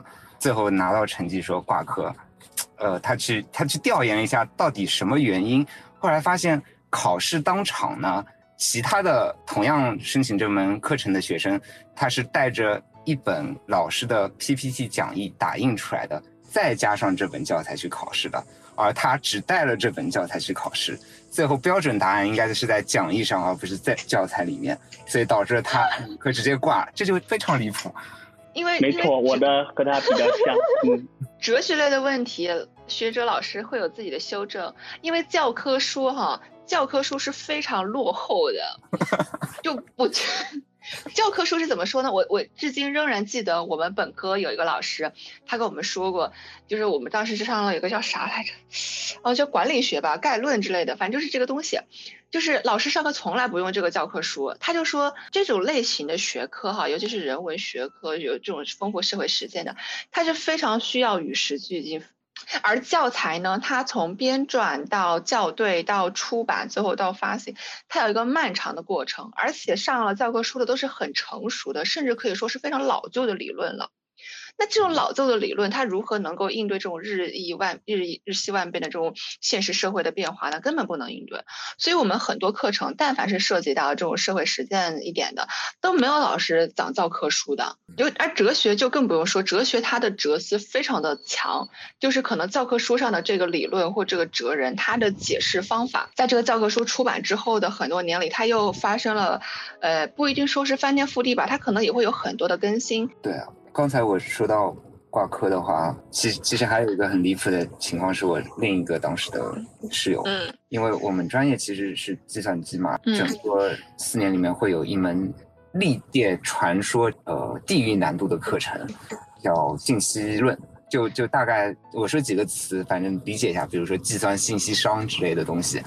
[SPEAKER 2] 最后拿到成绩说挂科。他去调研了一下到底什么原因，后来发现考试当场呢，其他的同样申请这门课程的学生，他是带着一本老师的 PPT 讲义打印出来的，再加上这本教材去考试的，而他只带了这本教材去考试，最后标准答案应该是在讲义上，而不是在教材里面，所以导致他理科直接挂，这就非常离谱。
[SPEAKER 4] 没错，我的和他比较像。
[SPEAKER 1] 哲学类的问题，学者老师会有自己的修正，因为教科书是非常落后的，就不。教科书是怎么说呢？我至今仍然记得我们本科有一个老师，他跟我们说过，就是我们当时上了有个叫啥来着，叫管理学吧，概论之类的，反正就是这个东西。就是老师上课从来不用这个教科书，他就说这种类型的学科尤其是人文学科，有这种丰富社会实践的，它是非常需要与时俱进。而教材呢，它从编撰到校对到出版，最后到发行，它有一个漫长的过程，而且上了教科书的都是很成熟的，甚至可以说是非常老旧的理论了。那这种老旧的理论，它如何能够应对这种日息万变的这种现实社会的变化呢？根本不能应对。所以我们很多课程，但凡是涉及到这种社会实践一点的，都没有老师讲教科书的。而哲学就更不用说，哲学它的哲思非常的强，就是可能教科书上的这个理论或这个哲人，他的解释方法，在这个教科书出版之后的很多年里，它又发生了，不一定说是翻天覆地吧，它可能也会有很多的更新。
[SPEAKER 2] 对啊。刚才我说到挂科的话，其实还有一个很离谱的情况，是我另一个当时的室友，因为我们专业其实是计算机嘛，整个4年里面会有一门历届传说地狱难度的课程，叫信息论，就大概我说几个词，反正理解一下，比如说计算信息商之类的东西，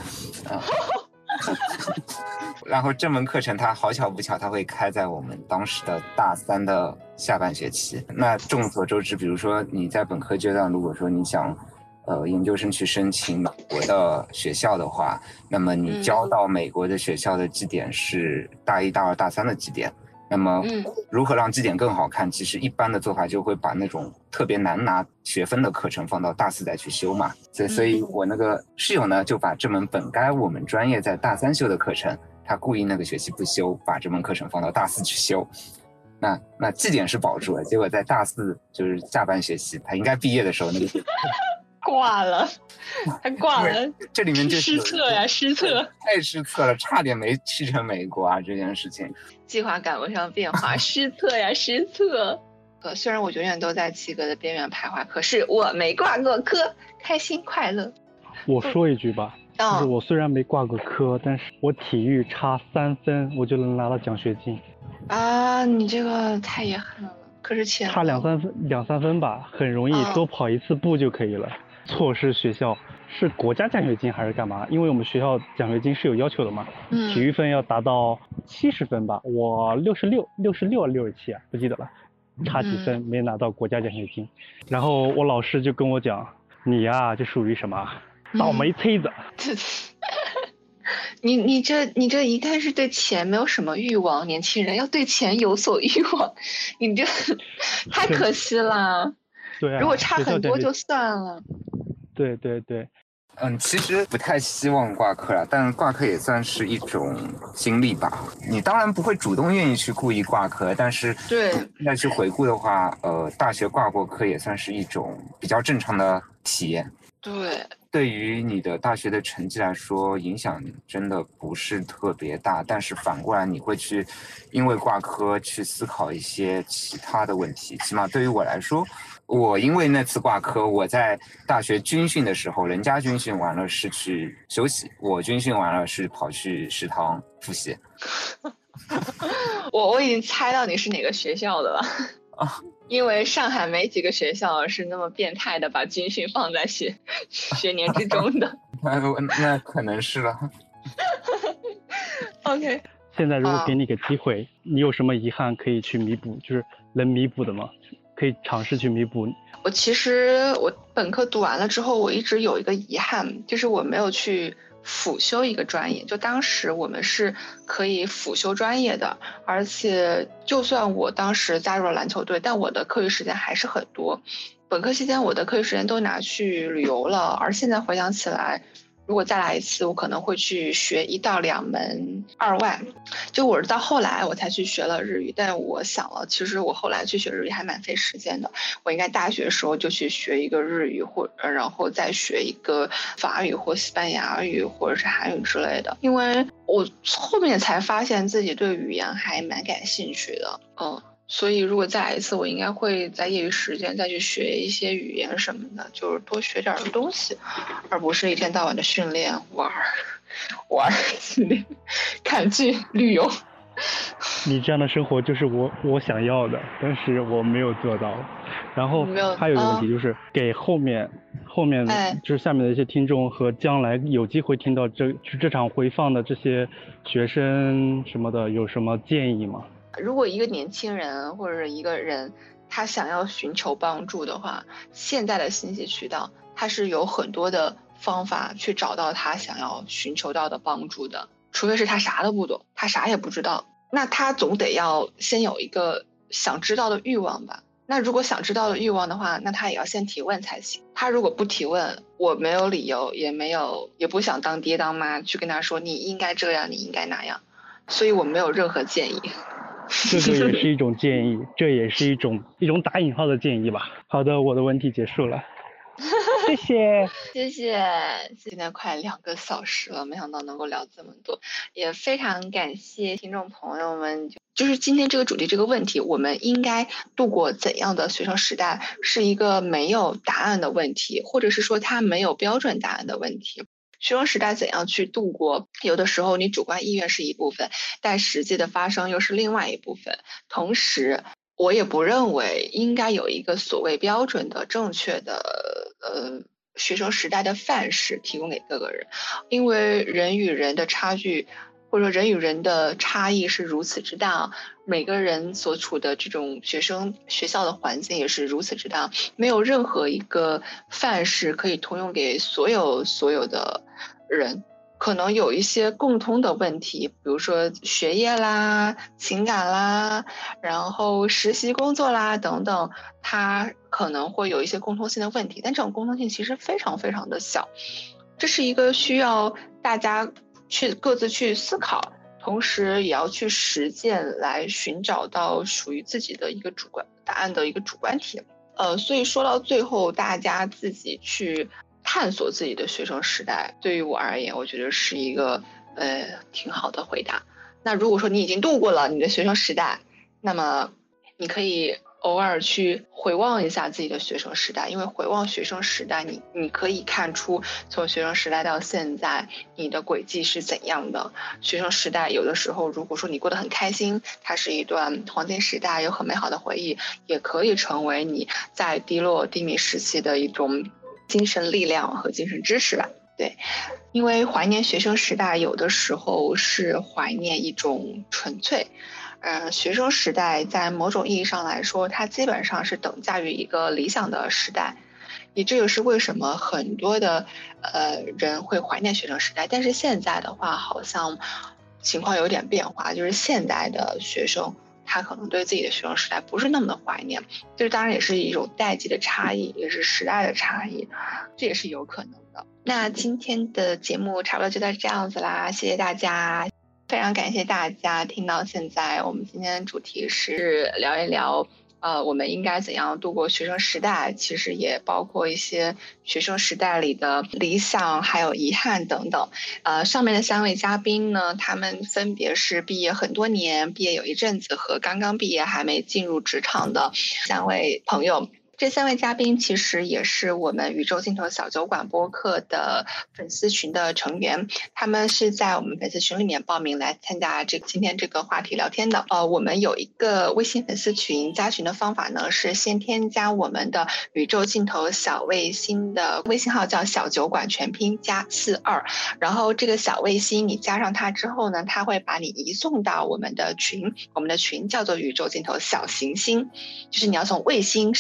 [SPEAKER 2] 然后这门课程它好巧不巧，它会开在我们当时的大3的下半学期。那众所周知，比如说你在本科阶段，如果说你想研究生去申请美国的学校的话，那么你交到美国的学校的绩点是大1、大2、大3的绩点。那么如何让绩点更好看，其实一般的做法就会把那种特别难拿学分的课程放到大4再去修嘛。所以我那个室友呢，就把这门本该我们专业在大3修的课程，他故意那个学期不修，把这门课程放到大4去修。那绩点是保住了，结果在大4就是下半学期他应该毕业的时候，那个
[SPEAKER 1] 挂了，他挂了。
[SPEAKER 2] 这里面就
[SPEAKER 1] 失策呀，失策，
[SPEAKER 2] 太失策了，差点没去成美国啊！这件事情，
[SPEAKER 1] 计划赶不上变化，失策呀，失策。虽然我永远都在及格的边缘徘徊，可是我没挂过科，开心快乐。
[SPEAKER 3] 我说一句吧，就是我虽然没挂过科，但是我体育差3分，我就能拿到奖学金。
[SPEAKER 1] 啊，你这个太遗憾了。可是
[SPEAKER 3] 差2、3分吧，很容易，多跑1次步就可以了。错失学校是国家奖学金还是干嘛？因为我们学校奖学金是有要求的嘛，体育分要达到70分吧，我66、67啊，不记得了，差几分没拿到国家奖学金。然后我老师就跟我讲，你呀就属于什么倒霉催子。
[SPEAKER 1] 你这一看是对钱没有什么欲望，年轻人要对钱有所欲望，你这太可惜了。
[SPEAKER 3] 对啊，
[SPEAKER 1] 如果差很多就算了。
[SPEAKER 3] 对。
[SPEAKER 2] 其实不太希望挂科了，但挂科也算是一种经历吧。你当然不会主动愿意去故意挂科，但是
[SPEAKER 1] 对
[SPEAKER 2] 再去回顾的话，大学挂过科也算是一种比较正常的体验。对于你的大学的成绩来说，影响真的不是特别大，但是反过来你会去因为挂科去思考一些其他的问题。起码对于我来说，我因为那次挂科，我在大学军训的时候，人家军训完了是去休息，我军训完了是跑去食堂复习。
[SPEAKER 1] 我已经猜到你是哪个学校的了啊，因为上海没几个学校是那么变态的把军训放在学年之中的。
[SPEAKER 2] 那可能是了。
[SPEAKER 1] OK，
[SPEAKER 3] 现在如果给你个机会，你有什么遗憾可以去弥补，就是能弥补的吗？可以尝试去弥补。
[SPEAKER 1] 我其实本科读完了之后，我一直有一个遗憾，就是我没有去辅修一个专业，就当时我们是可以辅修专业的，而且就算我当时加入了篮球队，但我的课余时间还是很多。本科期间我的课余时间都拿去旅游了，而现在回想起来，如果再来一次，我可能会去学1到2门2外。就我是到后来我才去学了日语，但我想了，其实我后来去学日语还蛮费时间的。我应该大学的时候就去学一个日语，然后再学一个法语或西班牙语或者是韩语之类的。因为我后面才发现自己对语言还蛮感兴趣的，所以如果再来一次，我应该会在业余时间再去学一些语言什么的，就是多学点东西，而不是一天到晚的训练、玩、训练、看剧、旅游。
[SPEAKER 3] 你这样的生活就是我想要的，但是我没有做到。然后还有一个问题就是给后面就是下面的一些听众和将来有机会听到这场回放的这些学生什么的，有什么建议吗？
[SPEAKER 1] 如果一个年轻人或者一个人他想要寻求帮助的话，现在的信息渠道他是有很多的方法去找到他想要寻求到的帮助的，除非是他啥都不懂，他啥也不知道，那他总得要先有一个想知道的欲望吧。那如果想知道的欲望的话，那他也要先提问才行。他如果不提问，我没有理由也不想当爹当妈去跟他说你应该这样你应该那样，所以我没有任何建议。
[SPEAKER 3] 这个也是一种建议，这也是一种打引号的建议吧。好的，我的问题结束了。谢谢。现在快2个小时了，没想到能够聊这么多，也非常感谢听众朋友们。就是今天这个主题这个问题，我们应该度过怎样的学生时代，是一个没有答案的问题，或者是说它没有标准答案的问题。学生时代怎样去度过，有的时候你主观意愿是一部分，但实际的发生又是另外一部分。同时我也不认为应该有一个所谓标准的正确的学生时代的范式提供给各个人，因为人与人的差距或者说人与人的差异是如此之大，每个人所处的这种学校的环境也是如此之大，没有任何一个范式可以通用给所有的人。可能有一些共通的问题，比如说学业啦、情感啦，然后实习工作啦等等，它可能会有一些共通性的问题，但这种共通性其实非常非常的小。这是一个需要大家各自去思考，同时也要去实践来寻找到属于自己的一个主观答案的一个主观题。所以说到最后，大家自己去探索自己的学生时代，对于我而言，我觉得是一个挺好的回答。那如果说你已经度过了你的学生时代，那么你可以偶尔去回望一下自己的学生时代，因为回望学生时代，你可以看出从学生时代到现在你的轨迹是怎样的。学生时代有的时候如果说你过得很开心，它是一段黄金时代，有很美好的回忆，也可以成为你在低落低迷时期的一种精神力量和精神支持吧。对，因为怀念学生时代有的时候是怀念一种纯粹。学生时代在某种意义上来说，它基本上是等价于一个理想的时代，也这个是为什么很多的人会怀念学生时代。但是现在的话，好像情况有点变化，就是现在的学生他可能对自己的学生时代不是那么的怀念，这当然也是一种代际的差异，也是时代的差异，这也是有可能的。那今天的节目差不多就到这样子啦，谢谢大家。非常感谢大家听到现在。我们今天的主题是聊一聊我们应该怎样度过学生时代，其实也包括一些学生时代里的理想还有遗憾等等。上面的3位嘉宾呢，他们分别是毕业很多年、毕业有一阵子和刚刚毕业还没进入职场的3位朋友。这3位嘉宾其实也是我们宇宙尽头小酒馆播客的粉丝群的成员，他们是在我们粉丝群里面报名来参加今天这个话题聊天的。我们有一个微信粉丝群，加群的方法呢是先添加我们的宇宙尽头小卫星的微信号，叫小酒馆全拼加42，然后这个小卫星你加上它之后呢，它会把你移送到我们的群，我们的群叫做宇宙尽头小行星，就是你要从卫星上到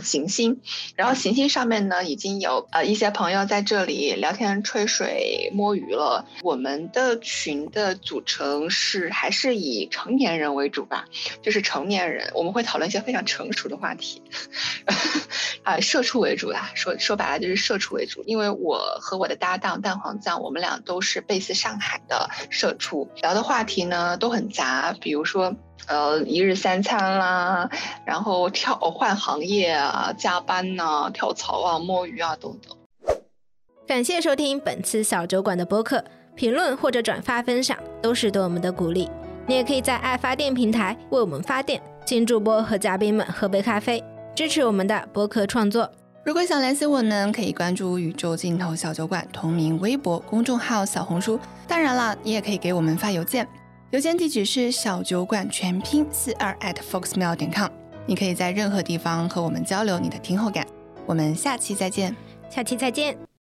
[SPEAKER 1] 行星，然后行星上面呢已经有一些朋友在这里聊天吹水摸鱼了。我们的群的组成还是以成年人为主吧，就是成年人，我们会讨论一些非常成熟的话题社畜为主啦，说白了就是社畜为主。因为我和我的搭档蛋黄酱，我们俩都是base上海的社畜，聊的话题呢都很杂，比如说一日三餐啦，然后换行业啊，加班啊，跳槽啊，摸鱼啊等等。
[SPEAKER 5] 感谢收听本次小酒馆的播客，评论或者转发分享都是对我们的鼓励。你也可以在爱发电平台为我们发电，请主播和嘉宾们喝杯咖啡，支持我们的播客创作。
[SPEAKER 6] 如果想联系我们，可以关注宇宙尽头小酒馆同名微博、公众号、小红书。当然了，你也可以给我们发邮件，邮件地址是小酒馆全拼42@foxmail.com。你可以在任何地方和我们交流你的听后感。我们下期再见。
[SPEAKER 5] 下期再见。